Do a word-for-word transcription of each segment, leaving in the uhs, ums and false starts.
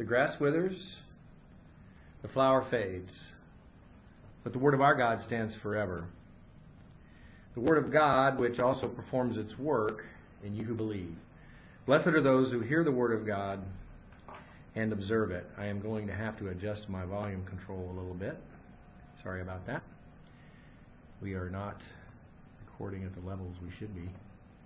The grass withers, the flower fades, but the word of our God stands forever. The word of God, which also performs its work in you who believe. Blessed are those who hear the word of God and observe it. I am going to have to adjust my volume control a little bit. Sorry about that. We are not recording at the levels we should be.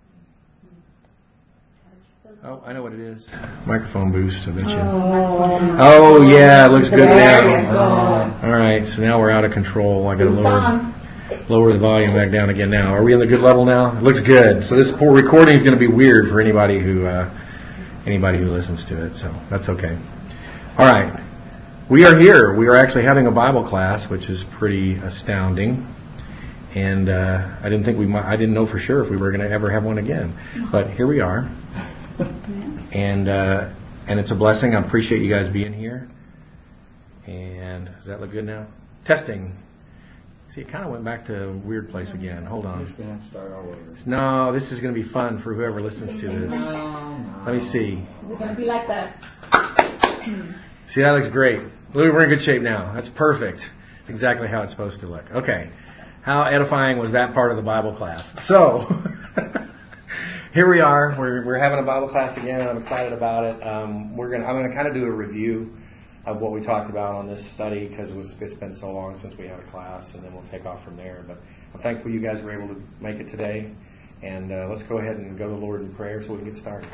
Oh, I know what it is. Microphone boost, I bet you. Oh, oh yeah, it looks good now. All right, so now we're out of control. I got to lower, lower the volume back down again now. Are we in the good level now? It looks good. So this poor recording is going to be weird for anybody who uh, anybody who listens to it. So that's okay. All right, we are here. We are actually having a Bible class, which is pretty astounding. And uh, I didn't think we might. I didn't know for sure if we were going to ever have one again. But here we are. And uh, and it's a blessing. I appreciate you guys being here. And does that look good now? Testing. See, it kind of went back to a weird place again. Hold on. No, this is going to be fun for whoever listens to this. Let me see. We're going to be like that. See, that looks great. We're in good shape now. That's perfect. It's exactly how it's supposed to look. Okay. How edifying was that part of the Bible class? So, here we are. We're we're having a Bible class again, and I'm excited about it. Um, we're gonna I'm gonna kind of do a review of what we talked about on this study because it was it's been so long since we had a class, and then we'll take off from there. But I'm thankful you guys were able to make it today, and uh, let's go ahead and go to the Lord in prayer so we can get started.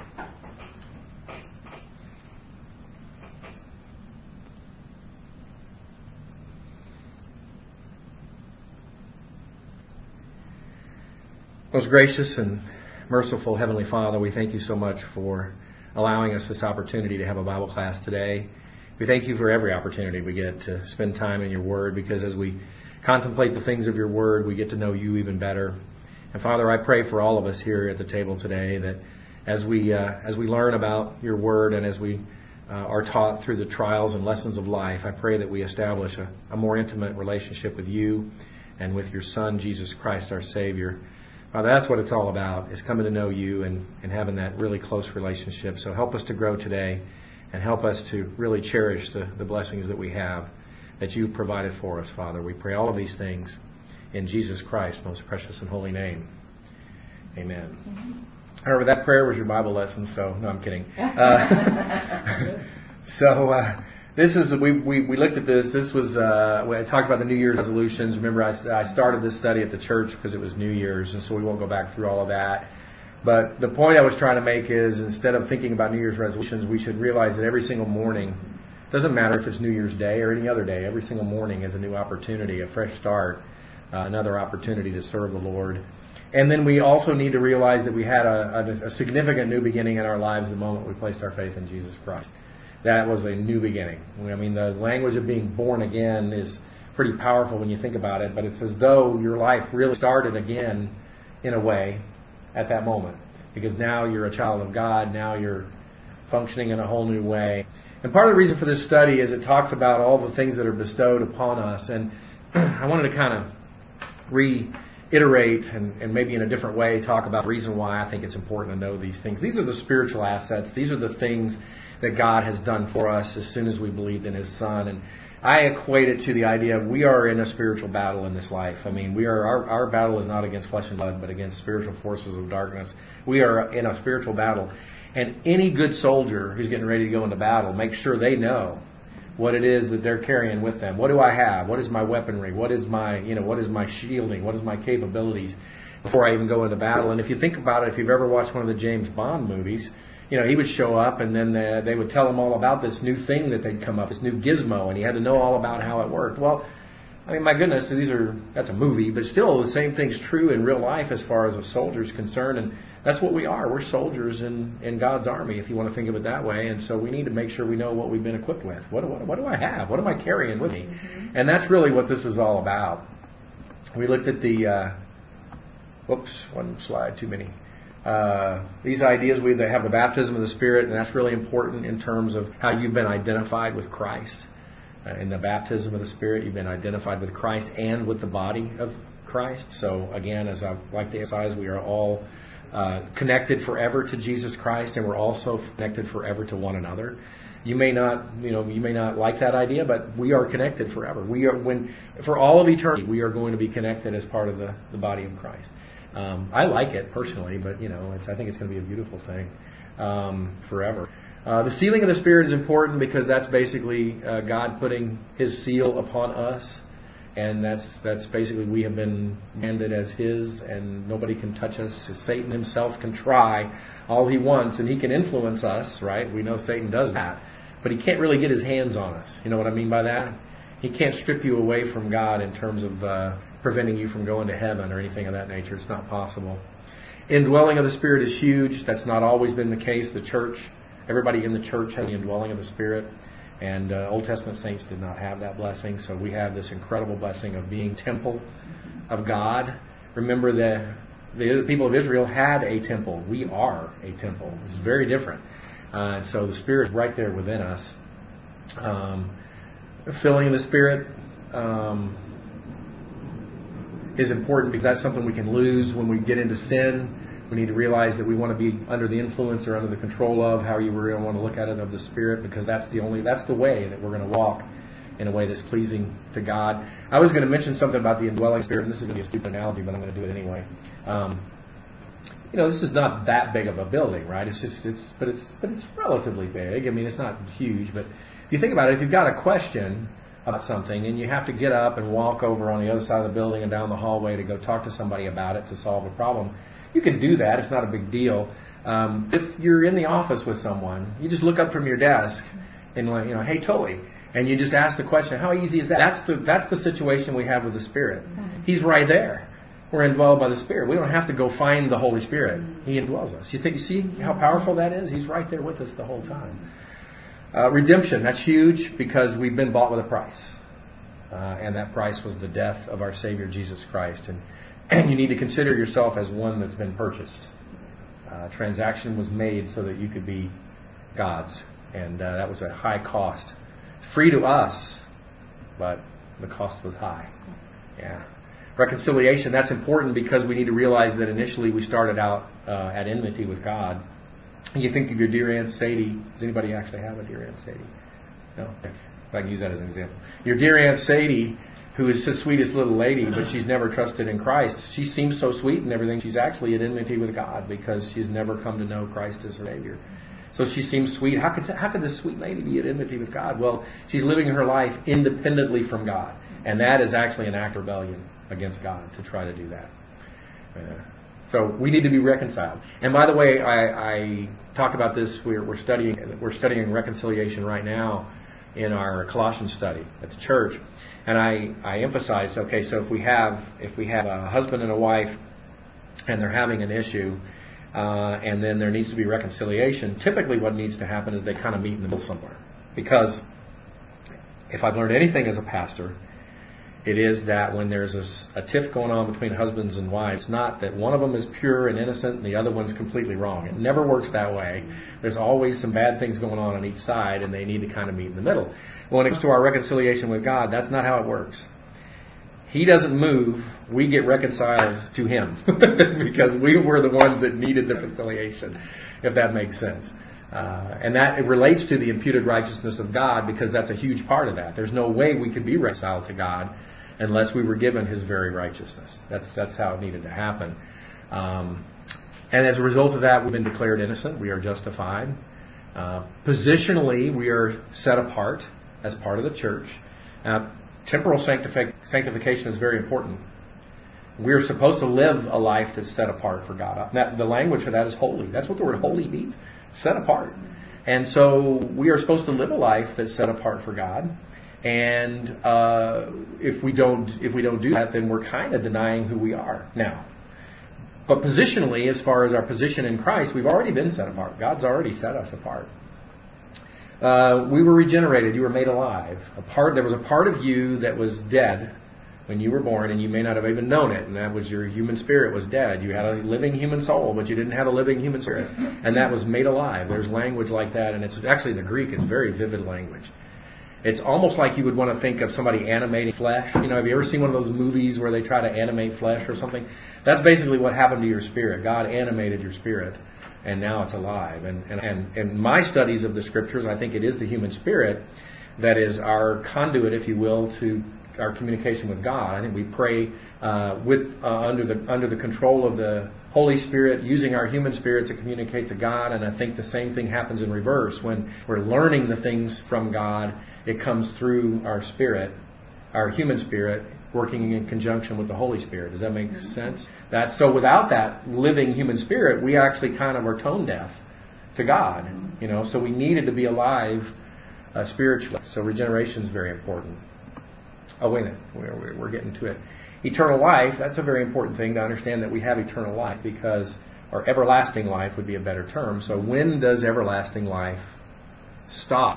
Most gracious and merciful Heavenly Father, we thank you so much for allowing us this opportunity to have a Bible class today. We thank you for every opportunity we get to spend time in your Word, because as we contemplate the things of your Word, we get to know you even better. And Father, I pray for all of us here at the table today that as we uh, as we learn about your Word and as we uh, are taught through the trials and lessons of life, I pray that we establish a, a more intimate relationship with you and with your Son, Jesus Christ, our Savior. Father, that's what it's all about, is coming to know you and, and having that really close relationship. So help us to grow today and help us to really cherish the, the blessings that we have that you've provided for us, Father. We pray all of these things in Jesus Christ's most precious and holy name. Amen. Mm-hmm. However, that prayer was your Bible lesson, so no, I'm kidding. Uh, so uh, this is we, we we looked at this. This was uh, when I talked about the New Year's resolutions. Remember, I, I started this study at the church because it was New Year's, and so we won't go back through all of that. But the point I was trying to make is, instead of thinking about New Year's resolutions, we should realize that every single morning, doesn't matter if it's New Year's Day or any other day, every single morning is a new opportunity, a fresh start, uh, another opportunity to serve the Lord. And then we also need to realize that we had a, a, a significant new beginning in our lives the moment we placed our faith in Jesus Christ. That was a new beginning. I mean, the language of being born again is pretty powerful when you think about it, but it's as though your life really started again in a way at that moment, because now you're a child of God, now you're functioning in a whole new way. And part of the reason for this study is it talks about all the things that are bestowed upon us, and I wanted to kind of reiterate and, and maybe in a different way talk about the reason why I think it's important to know these things. These are the spiritual assets. These are the things that God has done for us as soon as we believed in His Son. And I equate it to the idea of we are in a spiritual battle in this life. I mean, we are our, our battle is not against flesh and blood, but against spiritual forces of darkness. We are in a spiritual battle. And any good soldier who's getting ready to go into battle, make sure they know what it is that they're carrying with them. What do I have? What is my weaponry? What is my, you know, what is my shielding? What is my capabilities before I even go into battle? And if you think about it, if you've ever watched one of the James Bond movies, you know, he would show up and then uh, they would tell him all about this new thing that they'd come up, this new gizmo, and he had to know all about how it worked. Well, I mean, my goodness, these are that's a movie, but still the same thing's true in real life as far as a soldier's concerned, and that's what we are. We're soldiers in, in God's army, if you want to think of it that way, and so we need to make sure we know what we've been equipped with. What, what, what do I have? What am I carrying with me? Mm-hmm. And that's really what this is all about. We looked at the, uh, whoops, one slide too many. Uh, these ideas, we they have the baptism of the Spirit, and that's really important in terms of how you've been identified with Christ. Uh, in the baptism of the Spirit, you've been identified with Christ and with the body of Christ. So again, as I like to emphasize, we are all uh, connected forever to Jesus Christ, and we're also connected forever to one another. You may not, you know, you may not like that idea, but we are connected forever. We are, when for all of eternity, we are going to be connected as part of the, the body of Christ. Um, I like it personally, but you know, it's, I think it's going to be a beautiful thing um, forever. Uh, the sealing of the Spirit is important because that's basically uh, God putting His seal upon us, and that's that's basically we have been handed as His, and nobody can touch us. Satan himself can try all he wants, and he can influence us, right? We know Satan does that. But he can't really get his hands on us. You know what I mean by that? He can't strip you away from God in terms of uh, preventing you from going to heaven or anything of that nature. It's not possible. Indwelling of the Spirit is huge. That's not always been the case. The church, everybody in the church has the indwelling of the Spirit. And uh, Old Testament saints did not have that blessing. So we have this incredible blessing of being temple of God. Remember that the people of Israel had a temple. We are a temple. It's very different. Uh, so the Spirit is right there within us. Um, filling in the Spirit um, is important because that's something we can lose when we get into sin. We need to realize that we want to be under the influence or under the control of, how you really want to look at it, of the Spirit, because that's the only that's the way that we're going to walk in a way that's pleasing to God. I was going to mention something about the indwelling Spirit, and this is going to be a stupid analogy, but I'm going to do it anyway. Um, You know, this is not that big of a building, right? It's just, it's, but it's, but it's relatively big. I mean, it's not huge, but if you think about it, if you've got a question about something and you have to get up and walk over on the other side of the building and down the hallway to go talk to somebody about it to solve a problem, you can do that. It's not a big deal. Um, if you're in the office with someone, you just look up from your desk and, like, you know, hey, Tully, and you just ask the question, how easy is that? That's the that's the situation we have with the Spirit. He's right there. We're indwelled by the Spirit. We don't have to go find the Holy Spirit. He indwells us. You think, you see how powerful that is? He's right there with us the whole time. Uh, redemption, that's huge because we've been bought with a price. Uh, and that price was the death of our Savior, Jesus Christ. And, and you need to consider yourself as one that's been purchased. Uh, transaction was made so that you could be God's. And uh, that was a high cost. Free to us, but the cost was high. Yeah. Reconciliation, that's important because we need to realize that initially we started out uh, at enmity with God. You think of your dear Aunt Sadie. Does anybody actually have a dear Aunt Sadie? No? If I can use that as an example. Your dear Aunt Sadie, who is the sweetest little lady, but she's never trusted in Christ. She seems so sweet and everything. She's actually at enmity with God because she's never come to know Christ as her Savior. So she seems sweet. How could how could this sweet lady be at enmity with God? Well, she's living her life independently from God. And that is actually an act of rebellion against God to try to do that. Uh, so we need to be reconciled. And by the way, I, I talked about this. We're, we're studying we're studying reconciliation right now in our Colossians study at the church. And I, I emphasize, okay, so if we have if we have a husband and a wife and they're having an issue, uh, and then there needs to be reconciliation, typically what needs to happen is they kind of meet in the middle somewhere. Because if I've learned anything as a pastor, it is that when there's a, a tiff going on between husbands and wives, it's not that one of them is pure and innocent and the other one's completely wrong. It never works that way. There's always some bad things going on on each side, and they need to kind of meet in the middle. When it comes to our reconciliation with God, that's not how it works. He doesn't move. We get reconciled to Him because we were the ones that needed the reconciliation, if that makes sense. Uh, and that it relates to the imputed righteousness of God because that's a huge part of that. There's no way we could be reconciled to God unless we were given His very righteousness. That's that's how it needed to happen. Um, and as a result of that, we've been declared innocent. We are justified. Uh, positionally, we are set apart as part of the church. Uh, temporal sanctific- sanctification is very important. We're supposed to live a life that's set apart for God. Now, the language for that is holy. That's what the word holy means. Set apart. And so we are supposed to live a life that's set apart for God. And uh, if we don't if we don't do that, then we're kind of denying who we are now. But positionally, as far as our position in Christ, we've already been set apart. God's already set us apart. Uh, we were regenerated. You were made alive. A part, there was a part of you that was dead when you were born, and you may not have even known it, and that was your human spirit was dead. You had a living human soul, but you didn't have a living human spirit, and that was made alive. There's language like that, and it's actually in the Greek, it's very vivid language. It's almost like you would want to think of somebody animating flesh. You know, have you ever seen one of those movies where they try to animate flesh or something? That's basically what happened to your spirit. God animated your spirit, and now it's alive. And and and in my studies of the Scriptures, I think it is the human spirit that is our conduit, if you will, to our communication with God. I think we pray uh, with uh, under the under the control of the Holy Spirit, using our human spirit to communicate to God. And I think the same thing happens in reverse. When we're learning the things from God, it comes through our spirit, our human spirit, working in conjunction with the Holy Spirit. Does that make mm-hmm. sense? That's, so without that living human spirit, we actually kind of are tone deaf to God. Mm-hmm. You know, so we needed to be alive uh, spiritually. So regeneration is very important. Oh, wait a minute. We're, we're getting to it. Eternal life, that's a very important thing to understand, that we have eternal life, because, or everlasting life would be a better term. So when does everlasting life stop?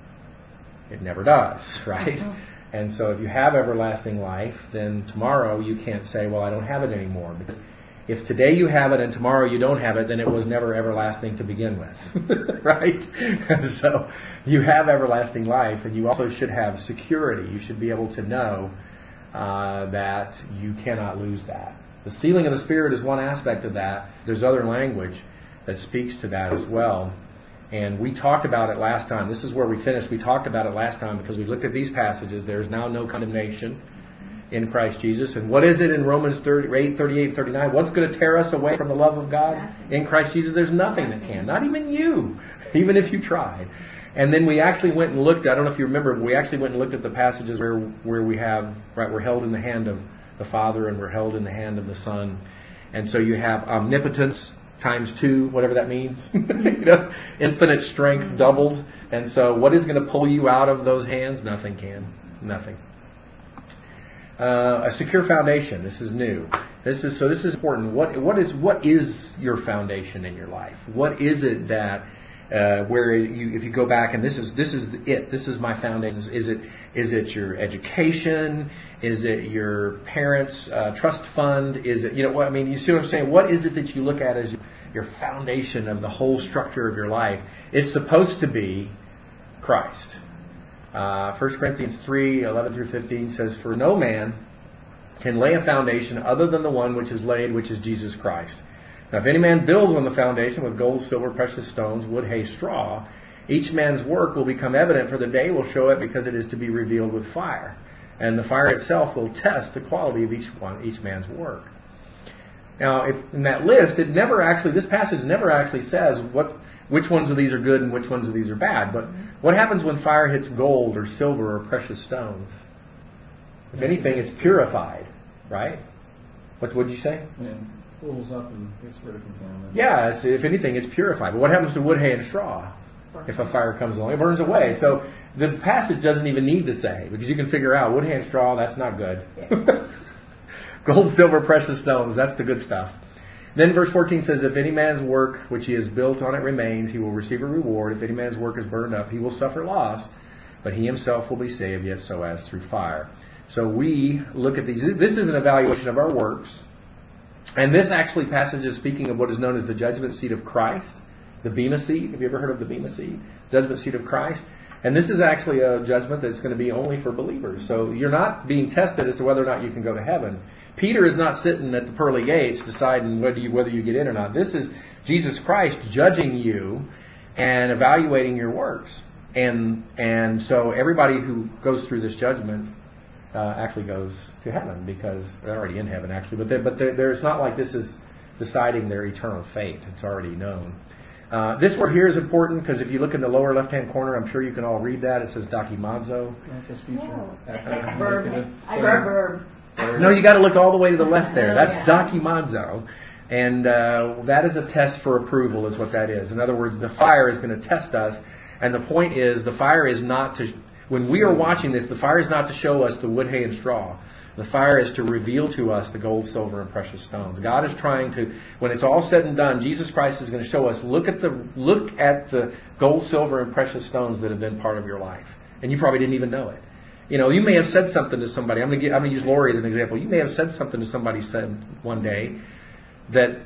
It never does, right? Mm-hmm. And so if you have everlasting life, then tomorrow you can't say, well, I don't have it anymore. Because if today you have it and tomorrow you don't have it, then it was never everlasting to begin with, right? So you have everlasting life, and you also should have security. You should be able to know uh, that you cannot lose that. The sealing of the Spirit is one aspect of that. There's other language that speaks to that as well. And we talked about it last time. This is where we finished. We talked about it last time because we looked at these passages. There is now no condemnation in Christ Jesus. And what is it in Romans eight, thirty-eight, thirty-nine? What's going to tear us away from the love of God in Christ Jesus? There's nothing that can. Not even you, even if you tried. And then we actually went and looked, I don't know if you remember, but we actually went and looked at the passages where where we have, right, we're held in the hand of the Father and we're held in the hand of the Son. And so you have omnipotence times two, whatever that means. You know, infinite strength doubled. And so what is going to pull you out of those hands? Nothing can. Nothing. Uh, a secure foundation. This is new. This is so. This is important. What what is what is your foundation in your life? What is it that uh, where you, if you go back and this is this is it. This is my foundation. Is it is it your education? Is it your parents' uh, trust fund? Is it, you know what I mean? You see what I'm saying? What is it that you look at as your foundation of the whole structure of your life? It's supposed to be Christ. Uh, First Corinthians three, eleven through fifteen says, "For no man can lay a foundation other than the one which is laid, which is Jesus Christ. Now if any man builds on the foundation with gold, silver, precious stones, wood, hay, straw, each man's work will become evident, for the day will show it, because it is to be revealed with fire. And the fire itself will test the quality of each one, each man's work." Now, if in that list, it never actually, this passage never actually says what which ones of these are good and which ones of these are bad. But what happens when fire hits gold or silver or precious stones? If anything, it's purified, right? What would you say? Yeah, pulls up and gets rid of contaminants. Yeah, it's, if anything, it's purified. But what happens to wood, hay, and straw? If a fire comes along, it burns away. So this passage doesn't even need to say, because you can figure out wood, hay, and straw, that's not good. Gold, silver, precious stones, that's the good stuff. Then verse fourteen says, "If any man's work which he has built on it remains, he will receive a reward. If any man's work is burned up, he will suffer loss, but he himself will be saved, yet so as through fire." So we look at these. This is an evaluation of our works. And this actually passage is speaking of what is known as the judgment seat of Christ. The Bema seat. Have you ever heard of the Bema seat? Judgment seat of Christ. And this is actually a judgment that's going to be only for believers. So you're not being tested as to whether or not you can go to heaven. Peter is not sitting at the pearly gates deciding whether you, whether you get in or not. This is Jesus Christ judging you and evaluating your works. And and so everybody who goes through this judgment uh, actually goes to heaven, because they're already in heaven, actually. But, they, but they're, they're, it's not like this is deciding their eternal fate. It's already known. Uh, this word here is important because if you look in the lower left-hand corner, I'm sure you can all read that. It says dokimazo. That's his future. Uh, verb. I read verb. No, you got to look all the way to the left there. That's dokimazo. And uh, that is a test for approval is what that is. In other words, the fire is going to test us. And the point is, the fire is not to... When we are watching this, the fire is not to show us the wood, hay, and straw. The fire is to reveal to us the gold, silver, and precious stones. God is trying to, when it's all said and done, Jesus Christ is going to show us, look at the look at the gold, silver, and precious stones that have been part of your life. And you probably didn't even know it. You know, you may have said something to somebody. I'm going to, get, I'm going to use Lori as an example. You may have said something to somebody said one day that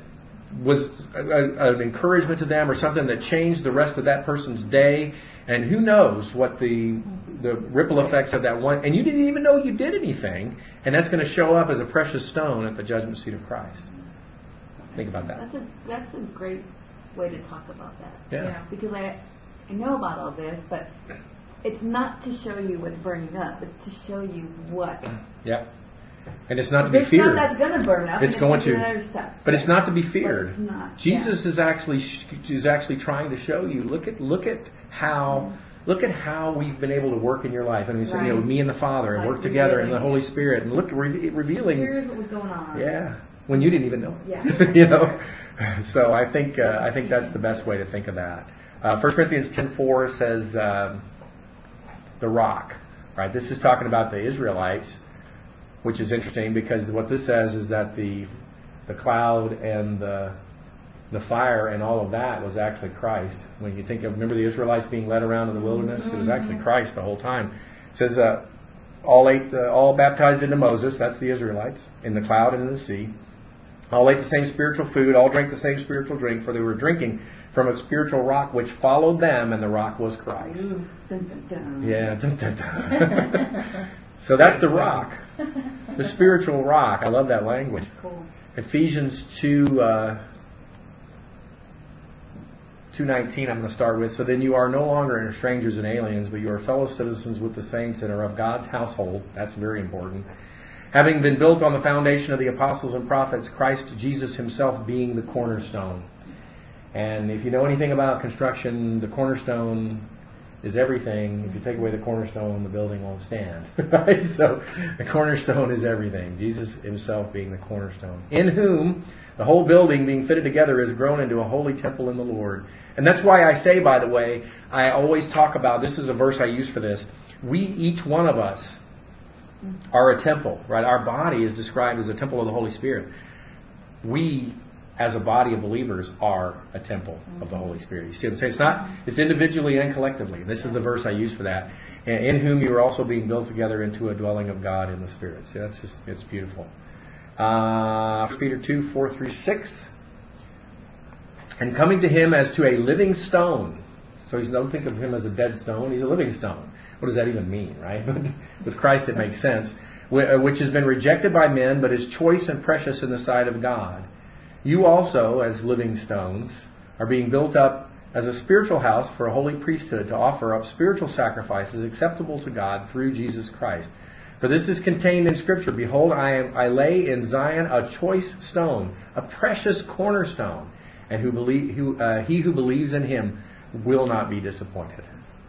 was a, a, an encouragement to them or something that changed the rest of that person's day. And who knows what the the ripple effects of that one. And you didn't even know you did anything. And that's going to show up as a precious stone at the judgment seat of Christ. Think about that. That's a, that's a great way to talk about that. Yeah. yeah. Because I, I know about all this, but it's not to show you what's burning up. It's to show you what. Yeah. And it's not to be There's feared. Stuff that's going to burn up. It's and going it's to. Other stuff. But it's not to be feared. It's not. Jesus yeah. is actually is actually trying to show you. Look at look at how look at how we've been able to work in your life. And we said, right. you know, me and the Father and like work together in the revealing. Holy Spirit and look re- revealing. Here's what was going on. Yeah, when you didn't even know. Yeah. you know. So I think uh, I think that's the best way to think of that. Uh, First Corinthians ten four says um, the rock. Right. This is talking about the Israelites. Which is interesting because what this says is that the the cloud and the the fire and all of that was actually Christ. When you think of, remember the Israelites being led around in the wilderness? Mm-hmm. It was actually Christ the whole time. It says, uh, all ate, uh, all baptized into Moses, that's the Israelites, in the cloud and in the sea. All ate the same spiritual food, all drank the same spiritual drink, for they were drinking from a spiritual rock which followed them, and the rock was Christ. Ooh, dun, dun, dun. Yeah, dun, dun, dun. So that's the rock. The spiritual rock. I love that language. Cool. Ephesians two, uh, two nineteen I'm going to start with. So then you are no longer strangers and aliens, but you are fellow citizens with the saints and are of God's household. That's very important. Having been built on the foundation of the apostles and prophets, Christ Jesus himself being the cornerstone. And if you know anything about construction, the cornerstone is everything. If you take away the cornerstone, the building won't stand. Right? So the cornerstone is everything. Jesus himself being the cornerstone. In whom the whole building being fitted together is grown into a holy temple in the Lord. And that's why I say, by the way, I always talk about, this is a verse I use for this, we, each one of us, are a temple. Right? Our body is described as a temple of the Holy Spirit. We, as a body of believers, are a temple of the Holy Spirit. You see what I'm saying? It's not, it's individually and collectively. This is the verse I use for that. And in whom you are also being built together into a dwelling of God in the Spirit. See, that's just, it's beautiful. Uh, First Peter two, four through six. And coming to him as to a living stone. So he's, don't think of him as a dead stone. He's a living stone. What does that even mean, right? With Christ it makes sense. Which has been rejected by men, but is choice and precious in the sight of God. You also, as living stones, are being built up as a spiritual house for a holy priesthood to offer up spiritual sacrifices acceptable to God through Jesus Christ. For this is contained in Scripture. Behold, I, am, I lay in Zion a choice stone, a precious cornerstone, and who believe, who, uh, he who believes in him will not be disappointed.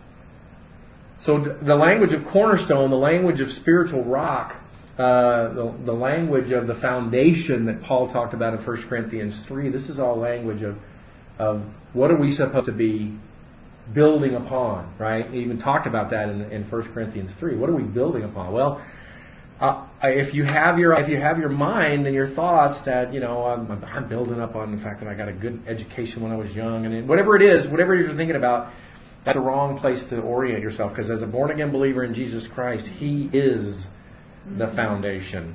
So the language of cornerstone, the language of spiritual rock, Uh, the, the language of the foundation that Paul talked about in First Corinthians three, this is all language of, of what are we supposed to be building upon, right? He even talked about that in, in First Corinthians three. What are we building upon? Well, uh, if you have your if you have your mind and your thoughts that, you know, I'm, I'm building up on the fact that I got a good education when I was young, and whatever it is, whatever you're thinking about, that's the wrong place to orient yourself, because as a born-again believer in Jesus Christ, He is the foundation.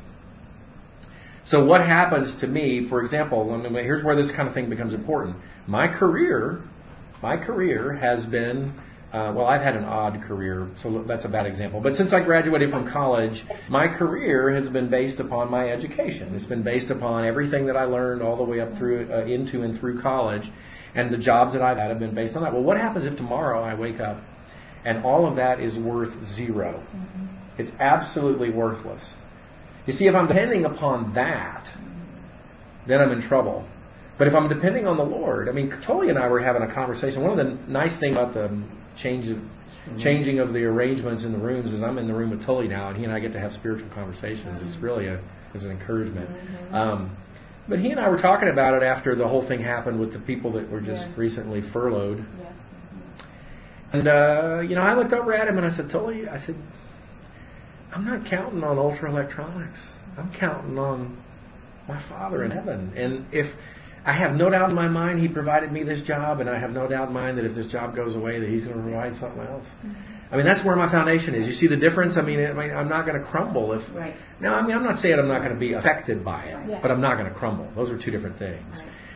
So what happens to me, for example, here's where this kind of thing becomes important. My career, my career has been, uh, well, I've had an odd career, so that's a bad example. But since I graduated from college, my career has been based upon my education. It's been based upon everything that I learned all the way up through, uh, into and through college. And the jobs that I've had have been based on that. Well, what happens if tomorrow I wake up and all of that is worth zero? Mm-hmm. It's absolutely worthless. You see, if I'm depending upon that, then I'm in trouble. But if I'm depending on the Lord, I mean, Tully and I were having a conversation. One of the nice things about the change of, mm-hmm. changing of the arrangements in the rooms is I'm in the room with Tully now, and he and I get to have spiritual conversations. Mm-hmm. It's really a, it's an encouragement. Mm-hmm. Um, but he and I were talking about it after the whole thing happened with the people that were just yeah. recently furloughed. Yeah. Mm-hmm. And, uh, you know, I looked over at him and I said, Tully, I said, I'm not counting on Ultra Electronics. I'm counting on my Father in heaven. And if I have no doubt in my mind He provided me this job, and I have no doubt in mind that if this job goes away that He's going to provide something else. Mm-hmm. I mean, that's where my foundation is. You see the difference? I mean, I mean I'm not going to crumble. If right. Now, I mean, I'm not saying I'm not going to be affected by it, right. yeah. but I'm not going to crumble. Those are two different things. Right.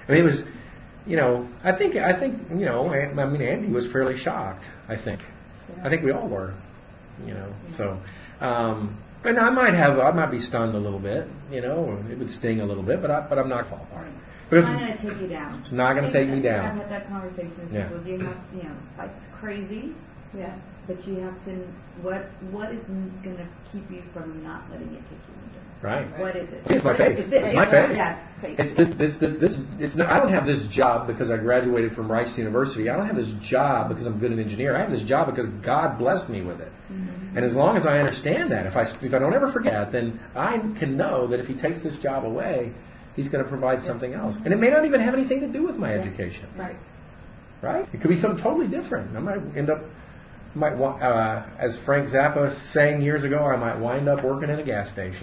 I mean, it was, you know, I think, I think, you know, I mean, Andy was fairly shocked, I think. Yeah. I think we all were, you know, so, um, and I might have, I might be stunned a little bit, you know, it would sting a little bit, but I, but I'm not fall apart. It's not going to take you down. It's not going to take me down. I've had that conversation with Yeah. people. You have, you know, life's crazy. Yeah. But you have to, what what is going to keep you from not letting it take you under? Right. What is it? It's my What faith. is it? It's my faith. Yeah, faith. It's this, this, this, this, it's not, I don't have this job because I graduated from Rice University. I don't have this job because I'm good an engineer. I have this job because God blessed me with it. Mm-hmm. And as long as I understand that, if I, if I don't ever forget, then I can know that if He takes this job away, He's going to provide something else. And it may not even have anything to do with my Yeah. education. Right. Right? It could be something totally different. I might end up, might uh, as Frank Zappa sang years ago, I might wind up working in a gas station.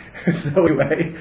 So anyway,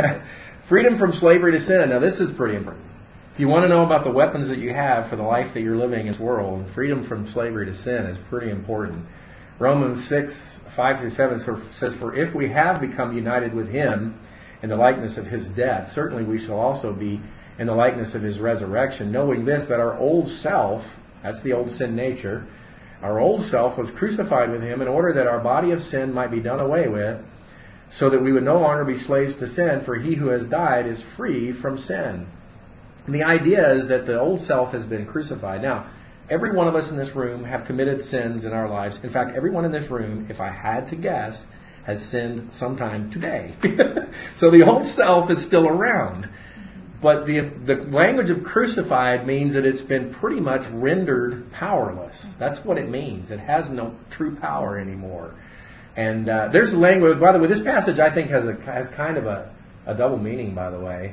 freedom from slavery to sin. Now this is pretty important. If you want to know about the weapons that you have for the life that you're living in this world, freedom from slavery to sin is pretty important. Romans six, five through seven says, "For if we have become united with Him in the likeness of His death, certainly we shall also be in the likeness of His resurrection, knowing this, that our old self," that's the old sin nature, "our old self was crucified with Him in order that our body of sin might be done away with, so that we would no longer be slaves to sin, for he who has died is free from sin." And the idea is that the old self has been crucified. Now, every one of us in this room have committed sins in our lives. In fact, everyone in this room, if I had to guess, has sinned sometime today. So the old self is still around. But the the language of crucified means that it's been pretty much rendered powerless. That's what it means. It has no true power anymore. And uh, there's language, by the way, this passage I think has a has kind of a, a double meaning, by the way.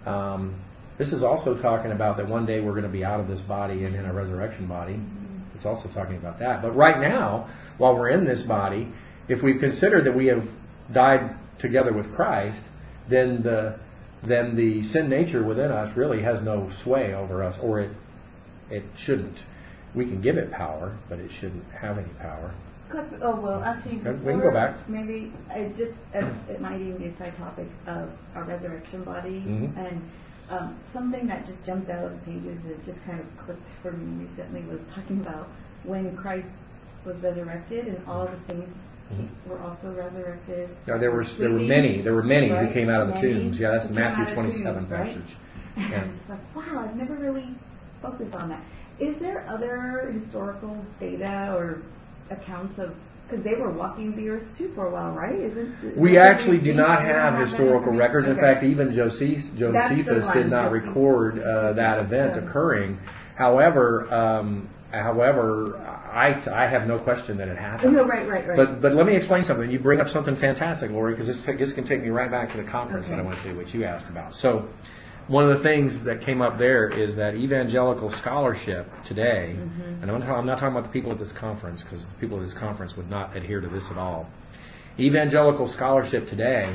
Um, this is also talking about that one day we're going to be out of this body and in a resurrection body. It's also talking about that. But right now, while we're in this body, if we've considered that we have died together with Christ, then the then the sin nature within us really has no sway over us, or it it shouldn't. We can give it power, but it shouldn't have any power. Oh, well, actually, We can go back. Maybe I just, uh, it might even be a side topic of our resurrection body. Mhm. And um, something that just jumped out of the pages that just kind of clicked for me recently was talking about when Christ was resurrected and all the things Mhm. were also resurrected. No, there were there were many there were many Right? who came out of the Many tombs. Yeah, that's who the came out Matthew of twenty-seven tombs, right? passage. And Yeah. I'm just like, wow, I've never really focused on that. Is there other historical data or accounts of, because they were walking the earth too for a while, right? Isn't, We isn't actually do anything- not we have don't historical that records. In Okay. fact, even Josephus, That's the Josephus one, did not Josephus. record uh, that event Yeah. occurring. However, um, however, I, I have no question that it happened. No, right, right, right. But but let me explain something. You bring up something fantastic, Lori, because this this can take me right back to the conference Okay. that I went to, which you asked about. So, one of the things that came up there is that evangelical scholarship today, Mhm. and I'm not, I'm not talking about the people at this conference, because the people at this conference would not adhere to this at all. Evangelical scholarship today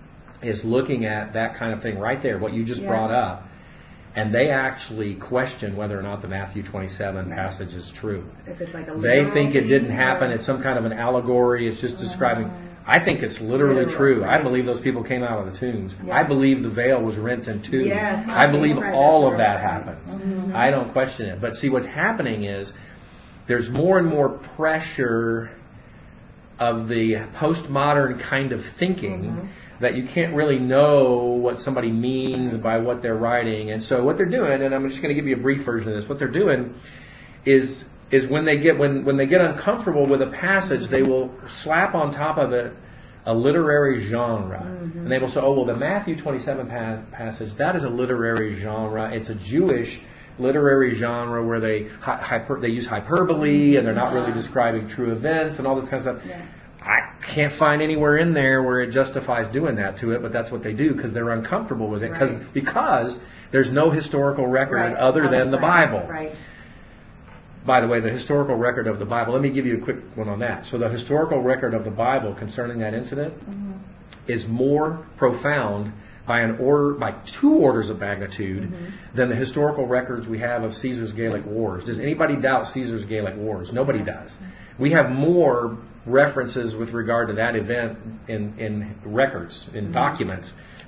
is looking at that kind of thing right there, what you just Yeah. brought up, and they actually question whether or not the Matthew twenty-seven passage is true. If it's like a They literal think it didn't thing happen. or- It's some kind of an allegory. It's just describing. Uh, I think it's literally literal, true. I right. believe those people came out of the tombs. Yeah. I believe the veil was rent in two. Yes, I I believe think right, all that's of that right. happened. Mhm. I don't question it. But see, what's happening is there's more and more pressure of the postmodern kind of thinking Mhm. that you can't really know what somebody means by what they're writing. And so what they're doing, and I'm just going to give you a brief version of this, what they're doing is is when they get when, when they get uncomfortable with a passage, they will slap on top of it a literary genre. Mhm. And they will say, oh, well, the Matthew twenty-seven pa- passage, that is a literary genre. It's a Jewish literary genre where they hy- hyper, they use hyperbole and they're not really describing true events and all this kind of stuff. Yeah. I can't find anywhere in there where it justifies doing that to it, but that's what they do because they're uncomfortable with it cause, Right. because there's no historical record Right. other than the Right. Bible. Right. By the way, the historical record of the Bible, let me give you a quick one on that. So the historical record of the Bible concerning that incident Mhm. is more profound by an order, by two orders of magnitude Mhm. than the historical records we have of Caesar's Gallic Wars. Does anybody doubt Caesar's Gallic Wars? Nobody does. We have more references with regard to that event in, in records, in Mhm. documents,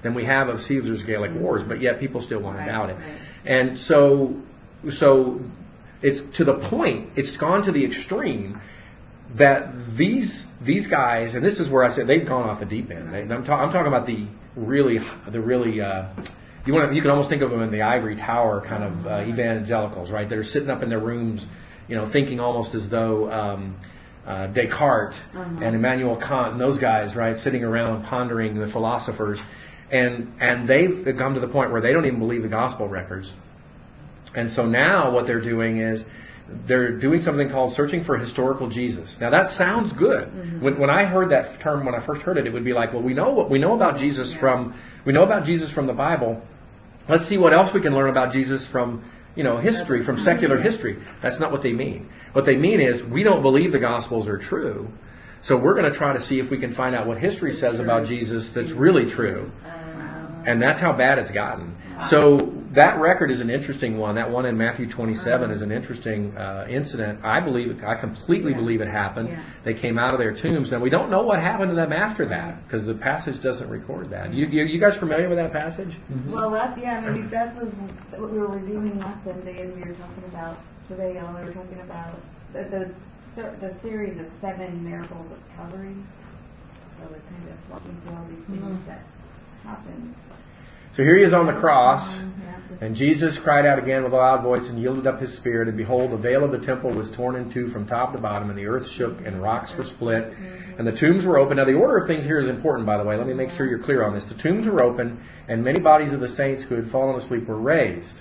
than we have of Caesar's Gallic Wars, but yet people still want to Right, doubt it. right. And so, so it's to the point, it's gone to the extreme that these these guys, and this is where I said they've gone off the deep end. They, I'm, ta- I'm talking about the really, the really, uh, you want to, you can almost think of them in the ivory tower kind of uh, evangelicals, right? That are sitting up in their rooms, you know, thinking almost as though um, uh, Descartes Uh-huh. and Immanuel Kant and those guys, right, sitting around pondering the philosophers, and and they've come to the point where they don't even believe the gospel records. And so now what they're doing is they're doing something called searching for historical Jesus. Now that sounds good. Mm-hmm. When, when I heard that term, when I first heard it, it would be like, well, we know what we know about Jesus Yeah. from we know about Jesus from the Bible. Let's see what else we can learn about Jesus from you know history, from secular Yeah. history. That's not what they mean. What they mean is we don't believe the Gospels are true, so we're going to try to see if we can find out what history says about Jesus that's really true. And that's how bad it's gotten. So that record is an interesting one. That one in Matthew twenty-seven is an interesting uh, incident. I believe, I completely Yeah. believe it happened. Yeah. They came out of their tombs. Now we don't know what happened to them after that because the passage doesn't record that. You, you, you guys familiar with that passage? Well, that's, yeah, I mean, that was what we were reviewing last Sunday, and we were talking about, today, y'all, we were talking about the, the, the series of seven miracles of Calvary. So we're kind of walking through all these things Mhm. that happened. So here he is on the cross. Um, yeah. And Jesus cried out again with a loud voice and yielded up his spirit. And behold, the veil of the temple was torn in two from top to bottom, and the earth shook, and rocks were split, and the tombs were open. Now, the order of things here is important, by the way. Let me make sure you're clear on this. The tombs were open, and many bodies of the saints who had fallen asleep were raised.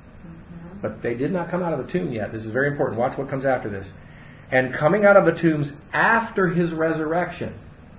But they did not come out of the tomb yet. This is very important. Watch what comes after this. And coming out of the tombs after his resurrection.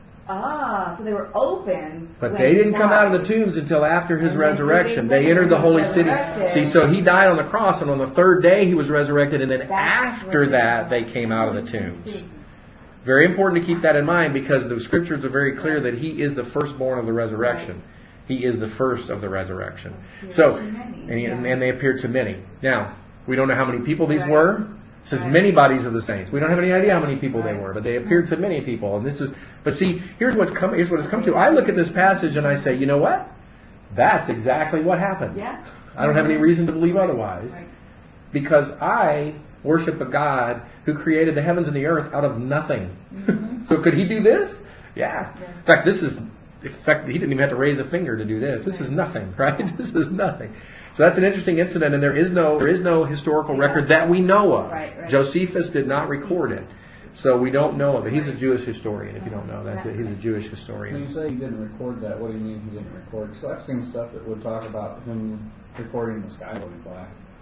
Ah, so they were open. But when they he didn't come out of died. the tombs until after his And then resurrection. they- They entered the holy city. resurrected. See, so he died on the cross, and on the third day he was resurrected, and then That's after when- that they came out of the tombs. Very important to keep that in mind because the scriptures are very clear that he is the firstborn of the resurrection. He is the first of the resurrection. So, and, he- and they appeared to many. Now, we don't know how many people these Right. were. It says Right. many bodies of the saints. We don't have any idea how many people they Right. were, but they appeared to many people. And this is, but see, here's what's come. Here's what it's come to. I look at this passage and I say, you know what? That's exactly what happened. Yeah. I don't have any reason to believe otherwise, Right. because I worship a God who created the heavens and the earth out of nothing. Mhm. So could he do this? Yeah. Yeah. In fact, this is. In fact, he didn't even have to raise a finger to do this. This is Right. nothing, right? This is nothing. So that's an interesting incident, and there is no there is no historical record that we know of. Right, right. Josephus did not record it, so we don't know of it. He's a Jewish historian. If you don't know, that's it. He's a Jewish When you historian. say he didn't record that, what do you mean he didn't record? So I've seen stuff that would talk about him recording the sky going by.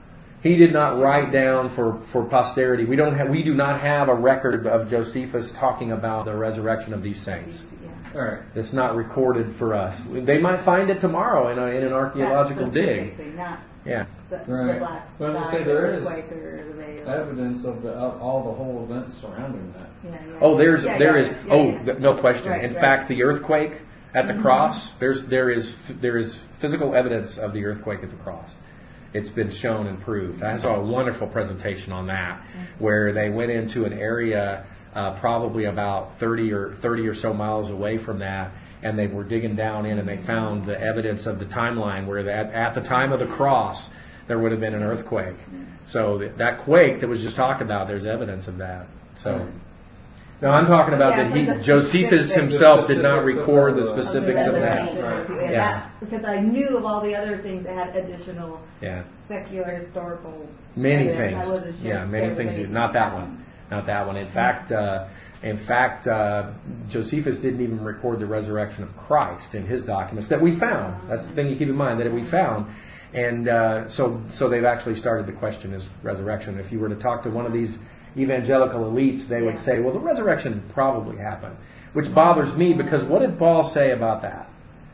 He did not write down for, for posterity. We don't have we do not have a record of Josephus talking about the resurrection of these saints. Yeah. All right. It's not recorded for us. They might find it tomorrow in, a, in an archaeological That's dig. specifically, Not Yeah. the, Right. the black Well, I was gonna sky, say, there the is Quaker, the veil. Evidence of the of all the whole events surrounding that. Yeah, yeah. Oh, there's Yeah, there yeah, is yeah, oh yeah. th- no question. Right, In right. fact, the earthquake at the Mhm. cross, there's there is there is physical evidence of the earthquake at the cross. It's been shown and proved. I saw a wonderful presentation on that, where they went into an area uh, probably about thirty or thirty or so miles away from that, and they were digging down in, and they found the evidence of the timeline where that at the time of the cross there would have been an earthquake. So that, that quake that was just talked about, there's evidence of that. So. No, I'm talking about Yeah, that he but the Josephus specifics- himself did not specifics of record the the- of the specifics of that. resurrection. Right. Yeah. That- because I knew of all the other things that had additional Yeah, secular historical. many evidence. things. I wasn't sure Yeah, if many everybody- things. Not that one. Not that one. In fact, uh, in fact, uh, Josephus didn't even record the resurrection of Christ in his documents that we found. That's the thing you keep in mind, that we found. And uh, so, so they've actually started to question his resurrection. If you were to talk to one of these evangelical elites, they would Yeah. say, well, the resurrection probably happened. Which bothers me, because what did Paul say about that?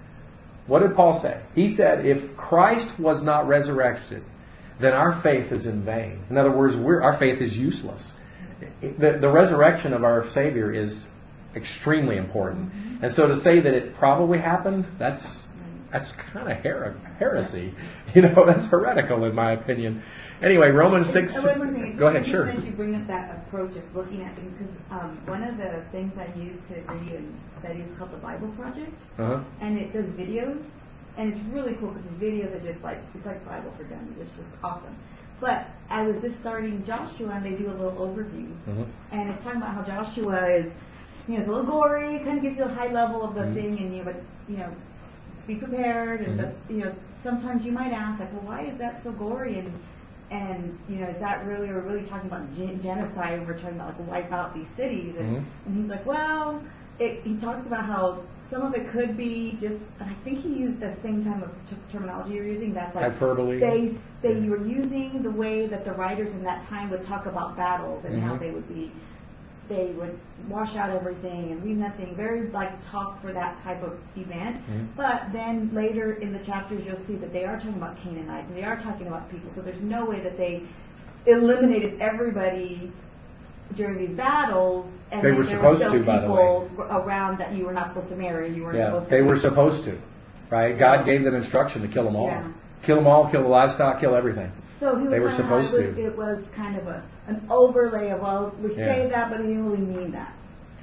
What did Paul say? He said, if Christ was not resurrected, then our faith is in vain. In other words, we're, our faith is useless. The, the resurrection of our Savior is extremely important. Mm-hmm. And so to say that it probably happened, that's that's kind of her- heresy. You know, that's heretical in my opinion. Anyway, Romans six. Uh, one more thing. Go ahead, It's sure. interesting that you bring up that approach of looking at things, because um, one of the things I use to read and study is called the Bible Project, Uh-huh. and it does videos and it's really cool because the videos are just like, it's like Bible for dummies. It's just awesome. But I was just starting Joshua, and they do a little overview. Mm-hmm. And it's talking about how Joshua is, you know, it's a little gory, kind of gives you a high level of the mm-hmm. thing, and you know, but, you know, be prepared. And, mm-hmm. but, you know, sometimes you might ask, like, well, why is that so gory? And, and you know, is that really, we're really talking about gen- genocide, and we're talking about, like, wipe out these cities? And, mm-hmm. and he's like, well, it, he talks about how some of it could be just, and I think he used the same type of t- terminology you're using. That's like hyperbole. They they yeah. were using the way that the writers in that time would talk about battles and mm-hmm. how they would be, they would wash out everything and leave nothing. Very like talk for that type of event. Mm-hmm. But then later in the chapters, you'll see that they are talking about Canaanites and they are talking about people. So there's no way that they eliminated everybody during these battles, and they were there supposed were still to, by the people way. around that you were not supposed to marry. You weren't yeah, supposed to. they were supposed to, right? God gave them instruction to kill them all, yeah. kill them all, kill the livestock, kill everything. So he was they were kind supposed of, it was, to. It was kind of a an overlay of well, we yeah. say that, but he didn't really mean that.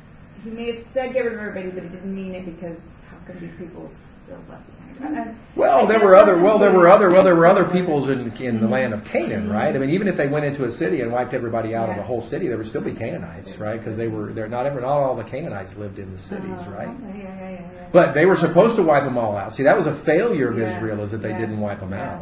He may have said get rid of everybody, but he didn't mean it because how come these people still left behind? And well, there were other. Well, there were other. Well, there were other peoples in in the land of Canaan, right? I mean, even if they went into a city and wiped everybody out yeah. of the whole city, there would still be Canaanites, right? Because they were. They're not ever. Not all the Canaanites lived in the cities, uh, right? Okay, yeah, yeah, yeah, yeah. But they were supposed to wipe them all out. See, that was a failure of yeah. Israel, is that they yeah. didn't wipe them yeah. out.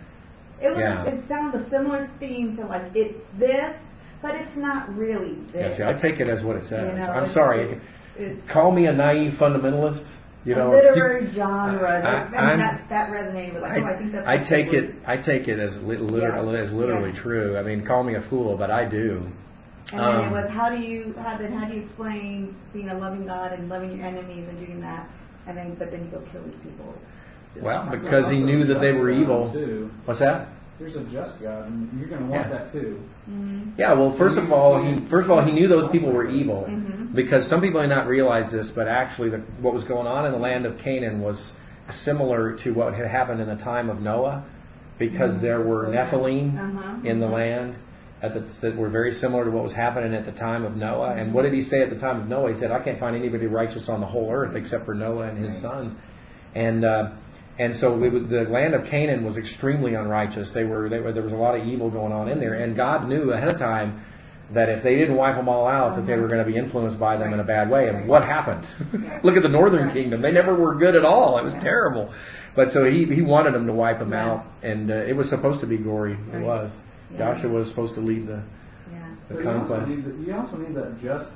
It was. Yeah. It sounds a similar theme to like it's this, but it's not really this. Yeah, see, I take it as what it says. You know, I'm it's, sorry. It's, it's, Call me a naive fundamentalist. You know, a literary genre. I, I, I mean, that, that resonated with. Like, I, oh, I think that's. I take it. I take it as li- liter- yeah. as literally yeah. true. I mean, call me a fool, but I do. And um, then it was how do you how then how do you explain being a loving God and loving your enemies and doing that, and then but then you go kill these people. Well, because he knew that they were evil. Too. What's that? There's a just God, and you're going to want yeah. that too. Mm-hmm. Yeah. Well, first of all, he first of all he knew those people were evil mm-hmm. because some people may not realize this, but actually, the, what was going on in the land of Canaan was similar to what had happened in the time of Noah, because mm-hmm. there were Nephilim uh-huh. in the land at the, that were very similar to what was happening at the time of Noah. And what did he say at the time of Noah? He said, "I can't find anybody righteous on the whole earth except for Noah and his right. sons." And uh, And so it was, the land of Canaan was extremely unrighteous. They were, they were there was a lot of evil going on in there, and God knew ahead of time that if they didn't wipe them all out, that they were going to be influenced by them in a bad way. And what happened? Look at the northern kingdom; they never were good at all. It was terrible. But so he he wanted them to wipe them out, and uh, it was supposed to be gory. It was. Joshua was supposed to lead the the but conquest. You also, need, you also need that just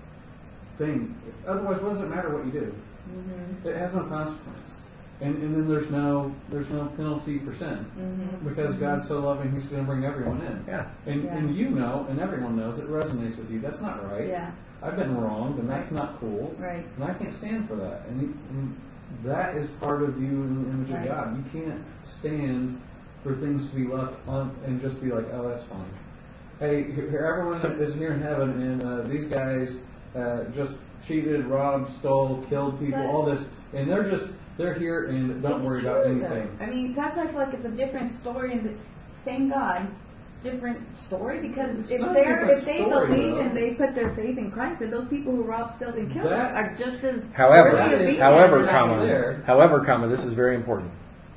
thing. Otherwise, what does it matter what you do? Mm-hmm. It has no consequence. And, and then there's no there's no penalty for sin mm-hmm. because mm-hmm. God's so loving, He's going to bring everyone in. Yeah. And yeah. and you know, and everyone knows, it resonates with you. That's not right. Yeah. I've been wronged, and that's not cool. Right. And I can't stand for that. And, you, and that is part of you in the image right. of God. You can't stand for things to be left on and just be like, oh, that's fine. Hey, here, everyone is here in heaven, and uh, these guys uh, just cheated, robbed, stole, killed people, but, all this, and they're just. They're here and don't worry about anything. Though. I mean, that's why I feel like it's a different story and the same God, different story because it's if they're if they story, believe though. and they put their faith in Christ, then those people who robbed, stole, and killed that, are just as however, worthy of however, comma, however, comma, this is very important.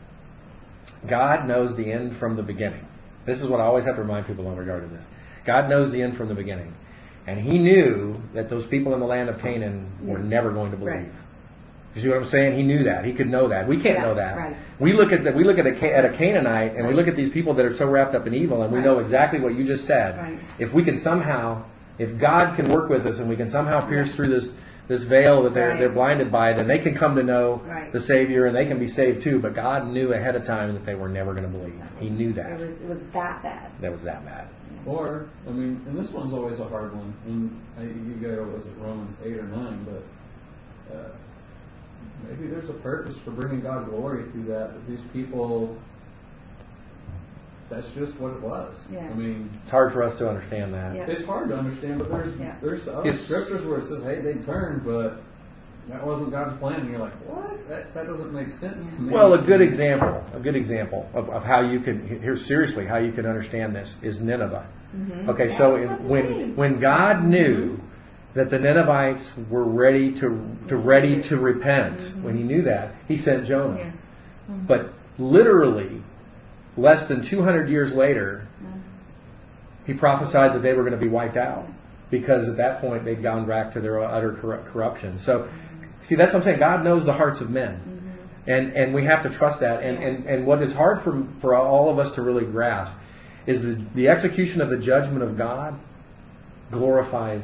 God knows the end from the beginning. This is what I always have to remind people in regard to this. God knows the end from the beginning, and He knew that those people in the land of Canaan were never going to believe. Right. You see what I'm saying? He knew that. He could know that. We can't yeah, know that. Right. We look at the, we look at a, at a Canaanite and right. we look at these people that are so wrapped up in evil, and we right. know exactly what you just said. Right. If we can somehow, if God can work with us and we can somehow pierce through this this veil that they're right. they're blinded by, then they can come to know right. the Savior and they can be saved too. But God knew ahead of time that they were never going to believe. He knew that. It was, it was that bad. That was that bad. Or, I mean, and this one's always a hard one. And I, you go, was it Romans eight or nine? But. Uh, Maybe there's a purpose for bringing God glory through that. But these people, that's just what it was. Yeah. I mean, it's hard for us to understand that. Yeah. It's hard to understand, but there's yeah. there's other it's, scriptures where it says, "Hey, they turned, but that wasn't God's plan." And you're like, "What? That that doesn't make sense to me." Well, a good example, a good example of, of how you can here seriously how you can understand this is Nineveh. Mm-hmm. Okay, yeah, so in, when when God knew that the Ninevites were ready to to ready to repent. Mm-hmm. When He knew that, He sent Jonah. Yeah. Mm-hmm. But literally, less than two hundred years later, mm-hmm. he prophesied that they were going to be wiped out. Because at that point, they'd gone back to their utter corruption. So, mm-hmm. see, that's what I'm saying. God knows the hearts of men. Mm-hmm. And and we have to trust that. And, and, and what is hard for, for all of us to really grasp is the, the execution of the judgment of God glorifies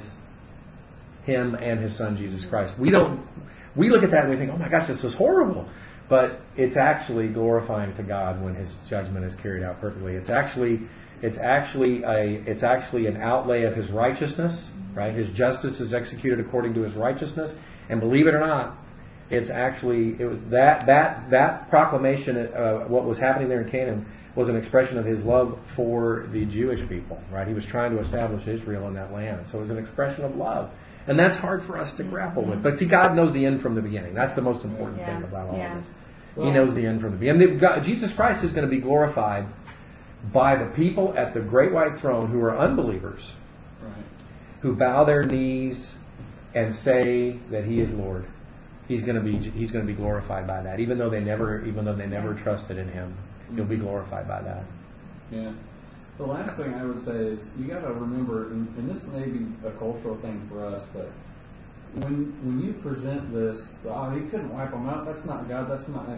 Him and His Son, Jesus Christ. We don't. We look at that and we think, oh my gosh, this is horrible. But it's actually glorifying to God when His judgment is carried out perfectly. It's actually, it's actually a, it's actually an outlay of His righteousness, right? His justice is executed according to His righteousness, and believe it or not, it's actually it was that that that proclamation, uh, what was happening there in Canaan, was an expression of His love for the Jewish people, right? He was trying to establish Israel in that land, so it was an expression of love. And that's hard for us to grapple with. But see, God knows the end from the beginning. That's the most important yeah. thing about all yeah. of this. Well, he knows the end from the beginning. God, Jesus Christ is going to be glorified by the people at the great white throne who are unbelievers, right. who bow their knees and say that He is Lord. He's going to be He's going to be glorified by that, even though they never even though they never trusted in Him. He'll be glorified by that. Yeah. The last thing I would say is you got to remember, and, and this may be a cultural thing for us, but when when you present this, oh, He couldn't wipe them out. That's not God. That's not.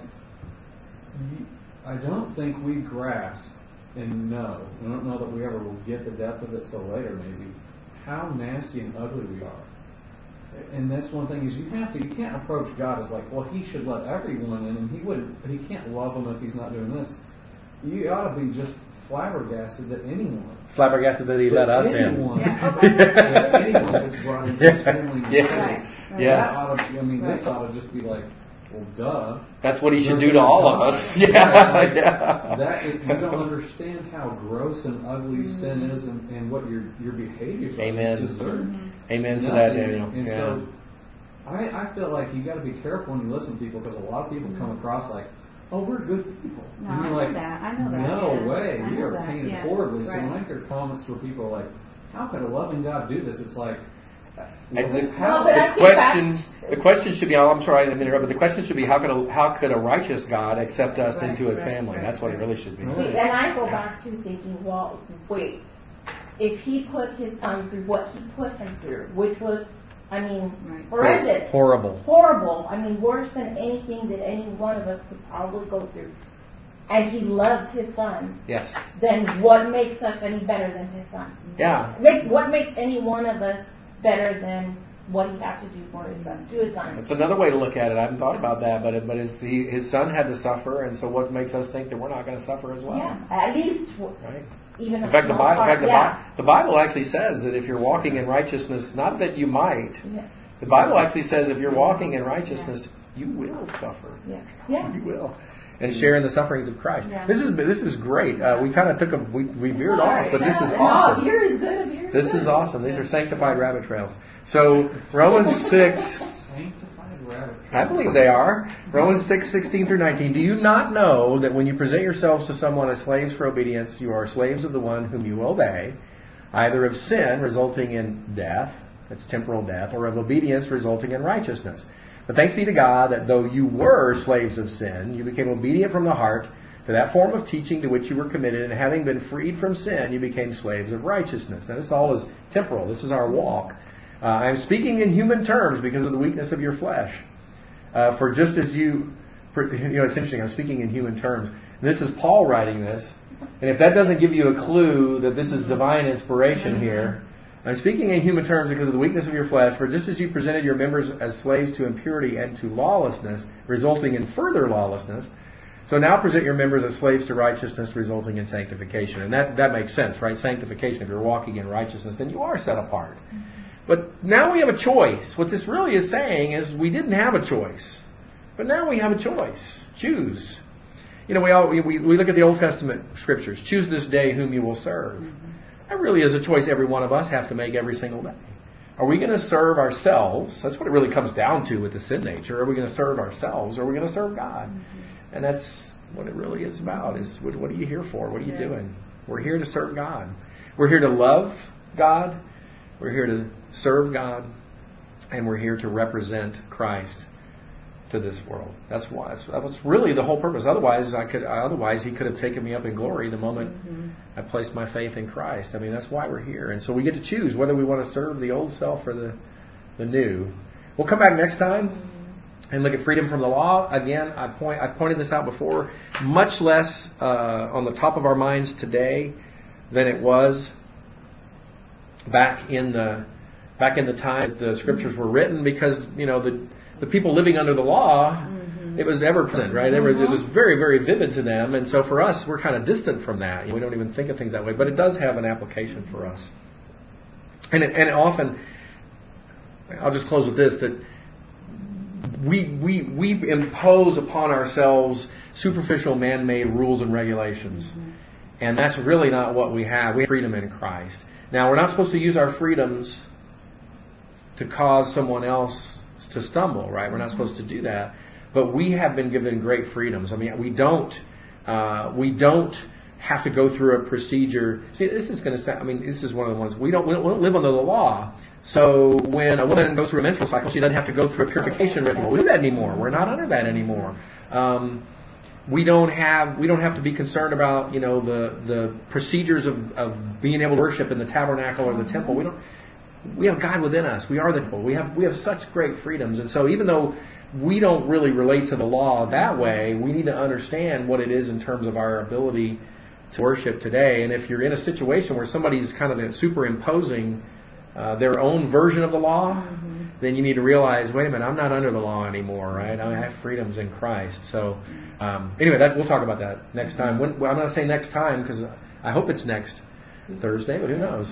You, I don't think we grasp and know. I don't know that we ever will get the depth of it till later, maybe. How nasty and ugly we are. And that's one thing is you have to. You can't approach God as like, well, He should let everyone in, and He wouldn't. He can't love them if He's not doing this. You ought to be just flabbergasted that anyone, flabbergasted that He let us anyone, in. Yeah. that anyone that's brought into His family. Yes. Right. Right. Yes. That ought to, I mean, right. this ought to just be like, well, duh. That's what He should do to all of us. Yeah. yeah. yeah. That if you don't understand how gross and ugly mm-hmm. sin is, and, and what your your behaviors Amen. are, deserve. Mm-hmm. Amen to that, Daniel. And yeah. so, I I feel like you got to be careful when you listen to people, because a lot of people mm-hmm. come across like, oh, we're good people. No, and you're I know like, that. I know that. no yeah. way. I We know are that. painted yeah. horribly. Right. So when I hear comments where people are like, how could a loving God do this? It's like, And the, how, but I the think question, that's- the question should be, I'm sorry, I didn't interrupt, but the question should be, how could a, how could a righteous God accept us Right, into His right, family? right, That's what it right. really should be. See, and I go back to thinking, well, wait, if He put His Son through what He put Him through, which was, I mean, Right. horrendous. Horrible. Horrible. I mean, worse than anything that any one of us could probably go through. And He loved His Son. Yes. Then what makes us any better than His Son? Yeah. Make, what makes any one of us better than what He had to do for His Son, to His Son? It's another way to look at it. I haven't thought about that, but it, but his, he, his Son had to suffer, and so what makes us think that we're not going to suffer as well? Yeah, at least Right. even In a fact, the small Bible, in part. fact, the, yeah. Bi- the Bible actually says that if you're walking in righteousness, not that you might, yeah. the Bible actually says if you're walking in righteousness, you will suffer. Yeah. Yeah. You will. And share in the sufferings of Christ. Yeah. This is this is great. Uh, we kind of took a we, we veered off, but this is No, awesome. No, beer is good. Beer is This good. is awesome. These are sanctified rabbit trails. So Romans six, sanctified rabbit trails. I believe they are. Romans six, sixteen through nineteen. Do you not know that when you present yourselves to someone as slaves for obedience, you are slaves of the one whom you obey, either of sin resulting in death, that's temporal death, or of obedience resulting in righteousness? But thanks be to God that though you were slaves of sin, you became obedient from the heart to that form of teaching to which you were committed, and having been freed from sin, you became slaves of righteousness. Now this all is temporal. This is our walk. Uh, I'm speaking in human terms because of the weakness of your flesh. Uh, for just as you, for, you know, it's interesting. I'm speaking in human terms. This is Paul writing this, and if that doesn't give you a clue that this is divine inspiration here, I'm speaking in human terms because of the weakness of your flesh. For just as you presented your members as slaves to impurity and to lawlessness, resulting in further lawlessness, so now present your members as slaves to righteousness, resulting in sanctification. And that, that makes sense, right? Sanctification. If you're walking in righteousness, then you are set apart. But now we have a choice. What this really is saying is we didn't have a choice. But now we have a choice. Choose. You know, we all we, we look at the Old Testament scriptures. Choose this day whom you will serve. That really is a choice every one of us have to make every single day. Are we going to serve ourselves? That's what it really comes down to with the sin nature. Are we going to serve ourselves or are we going to serve God? Mm-hmm. And that's what it really is about. Is what, what are you here for? What are you yeah. doing? We're here to serve God. We're here to love God. We're here to serve God. And we're here to represent Christ to this world. That's why. That was really the whole purpose. Otherwise, I could. Otherwise, He could have taken me up in glory the moment mm-hmm. I placed my faith in Christ. I mean, that's why we're here. And so we get to choose whether we want to serve the old self or the the new. We'll come back next time and look at freedom from the law. Again, I point. I pointed this out before. Much less uh, on the top of our minds today than it was back in the back in the time that the scriptures were written, because you know the the people living under the law, mm-hmm. it was ever present, right? It was, it was very, very vivid to them, and so for us, we're kind of distant from that. We don't even think of things that way, but it does have an application for us. And it, and it often, I'll just close with this: that we we we impose upon ourselves superficial man-made rules and regulations, mm-hmm. and that's really not what we have. We have freedom in Christ. Now, we're not supposed to use our freedoms to cause someone else to stumble, right? We're not supposed to do that. But we have been given great freedoms. I mean, we don't uh, we don't have to go through a procedure. See, this is going to sound, I mean, this is one of the ones, we don't, we don't, we don't live under the law. So when a woman goes through a menstrual cycle, she doesn't have to go through a purification ritual. We don't do that anymore. We're not under that anymore. Um, we don't have we don't have to be concerned about, you know, the the procedures of, of being able to worship in the tabernacle or the temple. We don't. We have God within us. We are the temple. We have we have such great freedoms. And so even though we don't really relate to the law that way, we need to understand what it is in terms of our ability to worship today. And if you're in a situation where somebody's kind of superimposing uh, their own version of the law, mm-hmm. then you need to realize, wait a minute, I'm not under the law anymore, right? I have freedoms in Christ. So um, anyway, that, we'll talk about that next time. When, well, I'm not saying next time because I hope it's next Thursday, but who knows?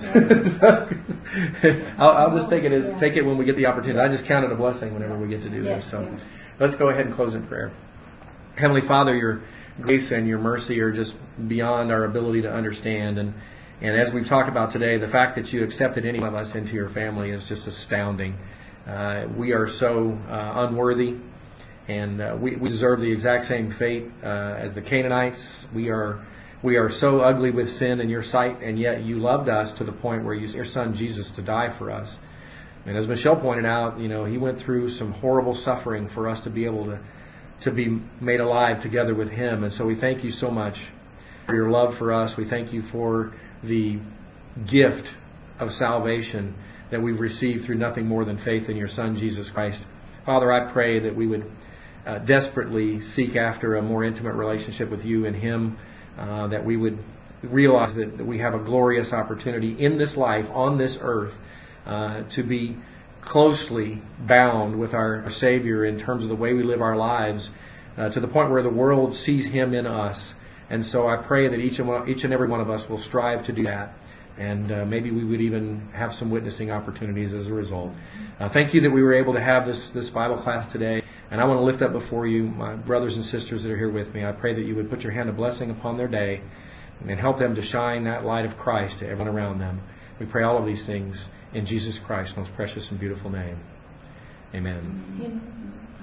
I'll, I'll just take it as take it when we get the opportunity. I just count it a blessing whenever we get to do this. So let's go ahead and close in prayer. Heavenly Father, your grace and your mercy are just beyond our ability to understand. And, and as we've talked about today, the fact that you accepted any of us into your family is just astounding. Uh, we are so uh, unworthy, and uh, we, we deserve the exact same fate uh, as the Canaanites. We are We are so ugly with sin in your sight, and yet you loved us to the point where you sent your son Jesus to die for us. And as Michelle pointed out, you know, he went through some horrible suffering for us to be able to, to be made alive together with him. And so we thank you so much for your love for us. We thank you for the gift of salvation that we've received through nothing more than faith in your son Jesus Christ. Father, I pray that we would uh, desperately seek after a more intimate relationship with you and him. Uh, that we would realize that, that we have a glorious opportunity in this life, on this earth, uh, to be closely bound with our, our Savior in terms of the way we live our lives, uh, to the point where the world sees Him in us. And so I pray that each and, one, each and every one of us will strive to do that. And uh, maybe we would even have some witnessing opportunities as a result. Uh, thank you that we were able to have this, this Bible class today. And I want to lift up before you my brothers and sisters that are here with me. I pray that you would put your hand of blessing upon their day and help them to shine that light of Christ to everyone around them. We pray all of these things in Jesus Christ's most precious and beautiful name. Amen. Amen.